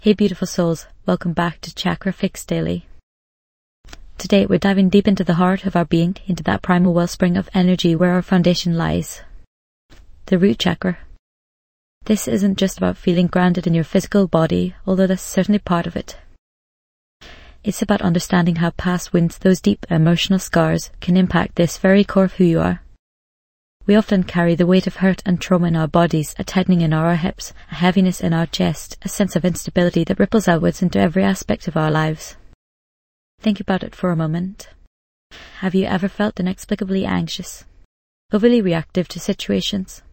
Hey beautiful souls, welcome back to Chakra Fix Daily. Today we're diving deep into the heart of our being, into that primal wellspring of energy where our foundation lies. The root chakra. This isn't just about feeling grounded in your physical body, although that's certainly part of it. It's about understanding how past wounds, those deep emotional scars, can impact this very core of who you are. We often carry the weight of hurt and trauma in our bodies, a tightening in our hips, a heaviness in our chest, a sense of instability that ripples outwards into every aspect of our lives. Think about it for a moment. Have you ever felt inexplicably anxious, overly reactive to situations?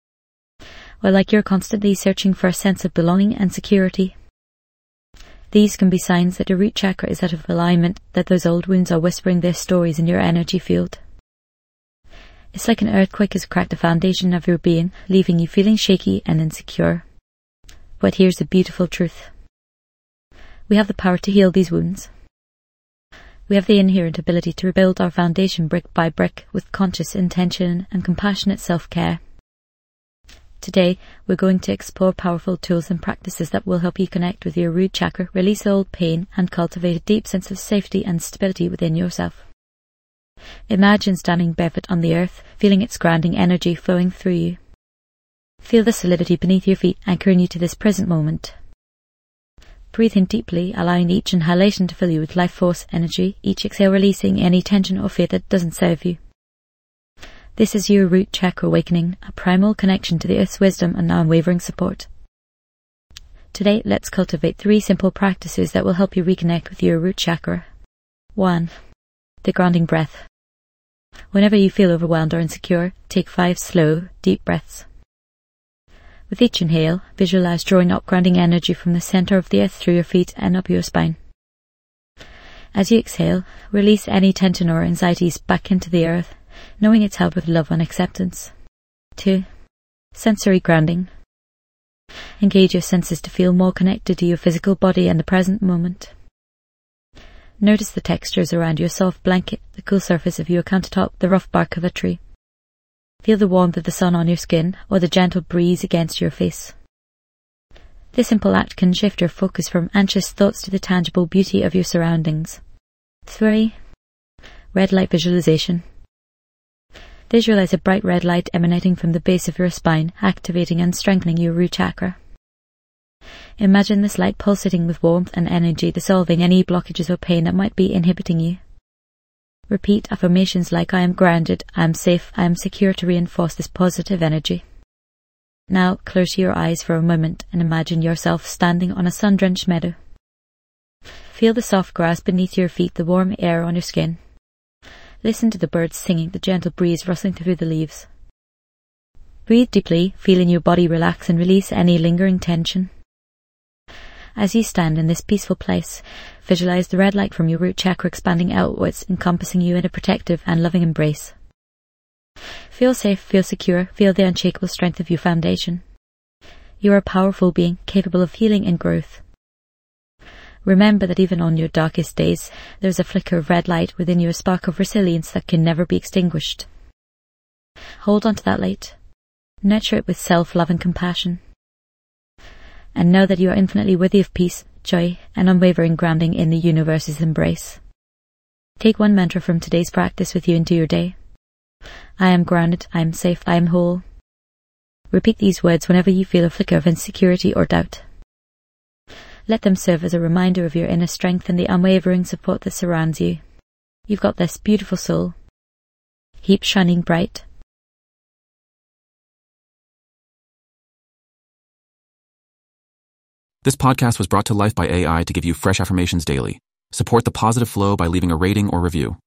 Or like you're constantly searching for a sense of belonging and security? These can be signs that your root chakra is out of alignment, that those old wounds are whispering their stories in your energy field. It's like an earthquake has cracked the foundation of your being, leaving you feeling shaky and insecure. But here's the beautiful truth. We have the power to heal these wounds. We have the inherent ability to rebuild our foundation brick by brick with conscious intention and compassionate self-care. Today, we're going to explore powerful tools and practices that will help you connect with your root chakra, release old pain, and cultivate a deep sense of safety and stability within yourself. Imagine standing barefoot on the earth, feeling its grounding energy flowing through you. Feel the solidity beneath your feet anchoring you to this present moment. Breathe in deeply, allowing each inhalation to fill you with life force energy, each exhale releasing any tension or fear that doesn't serve you. This is your root chakra awakening, a primal connection to the earth's wisdom and unwavering support. Today, let's cultivate 3 simple practices that will help you reconnect with your root chakra. 1. The grounding breath. Whenever you feel overwhelmed or insecure, take 5 slow, deep breaths. With each inhale, visualize drawing up grounding energy from the center of the earth through your feet and up your spine. As you exhale, release any tension or anxieties back into the earth, knowing it's held with love and acceptance. 2. Sensory grounding. Engage your senses to feel more connected to your physical body and the present moment. Notice the textures around your soft blanket, the cool surface of your countertop, the rough bark of a tree. Feel the warmth of the sun on your skin or the gentle breeze against your face. This simple act can shift your focus from anxious thoughts to the tangible beauty of your surroundings. 3. Red light visualization. Visualize a bright red light emanating from the base of your spine, activating and strengthening your root chakra. Imagine this light pulsating with warmth and energy, dissolving any blockages or pain that might be inhibiting you. Repeat affirmations like I am grounded, I am safe, I am secure to reinforce this positive energy. Now close your eyes for a moment and imagine yourself standing on a sun-drenched meadow. Feel the soft grass beneath your feet, the warm air on your skin. Listen to the birds singing, the gentle breeze rustling through the leaves. Breathe deeply, feeling your body relax and release any lingering tension. As you stand in this peaceful place, visualize the red light from your root chakra expanding outwards, encompassing you in a protective and loving embrace. Feel safe, feel secure, feel the unshakable strength of your foundation. You are a powerful being, capable of healing and growth. Remember that even on your darkest days, there's a flicker of red light within you, a spark of resilience that can never be extinguished. Hold on to that light. Nurture it with self-love and compassion. And know that you are infinitely worthy of peace, joy, and unwavering grounding in the universe's embrace. Take one mantra from today's practice with you into your day. I am grounded, I am safe, I am whole. Repeat these words whenever you feel a flicker of insecurity or doubt. Let them serve as a reminder of your inner strength and the unwavering support that surrounds you. You've got this beautiful soul. Keep shining bright. This podcast was brought to life by AI to give you fresh affirmations daily. Support the positive flow by leaving a rating or review.